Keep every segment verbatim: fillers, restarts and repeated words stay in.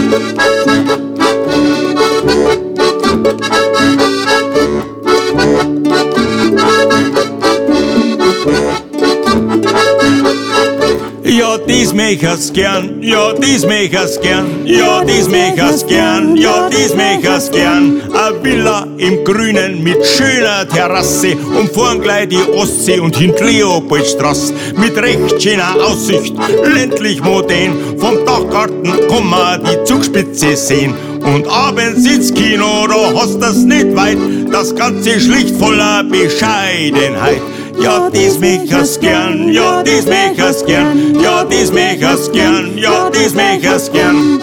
Ja, dies mechers gern, ja, dies mechers gern, ja, dies mechers gern, ja, dies mechers gern. A Villa im Grünen mit schöner Terrasse und vorn gleich die Ostsee und hint Leopoldstraße. Mit recht schöner Aussicht, ländlich modern, vom Dachgarten kann man die Zugspitze sehen. Und abends ins Kino, da hast du's nicht weit, das Ganze schlicht voller Bescheidenheit. Ja, dies mechers gern, ja, dies mechers gern, ja, dies mechers gern, ja, dies mechers gern.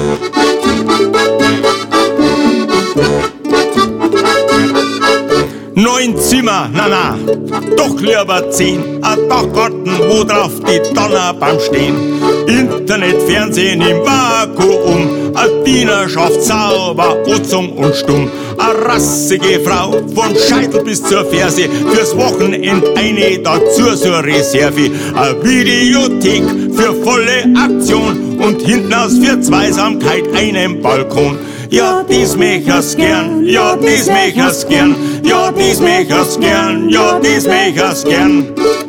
Neun Zimmer, na na, doch lieber zehn. Ein Dachgarten, wo drauf die Donnerbaum stehen. Internet, Fernsehen im Vakuum, a Dienerschaft sauber, utzung und stumm. A rassige Frau, vom Scheitel bis zur Ferse, fürs Wochenend eine dazu so Reserve. A Videothek für volle Aktion und hinten aus für Zweisamkeit einen Balkon. Ja, dies mechers gern, ja, dies mechers gern, ja, dies mechers gern, ja, dies mechers gern.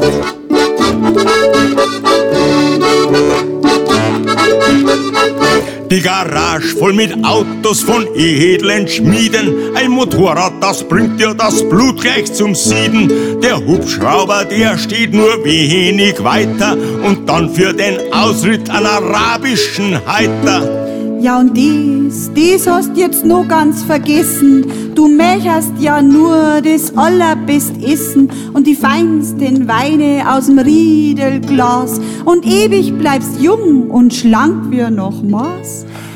Die Garage voll mit Autos von edlen Schmieden. Ein Motorrad, das bringt dir das Blut gleich zum Sieden. Der Hubschrauber, der steht nur wenig weiter. Und dann für den Ausritt einen arabischen Heiter. Ja, und dies, dies hast jetzt noch ganz vergessen. Du möchtest ja nur das allerbest essen und die feinsten Weine aus dem Riedelglas und ewig bleibst jung und schlank wie noch Maß.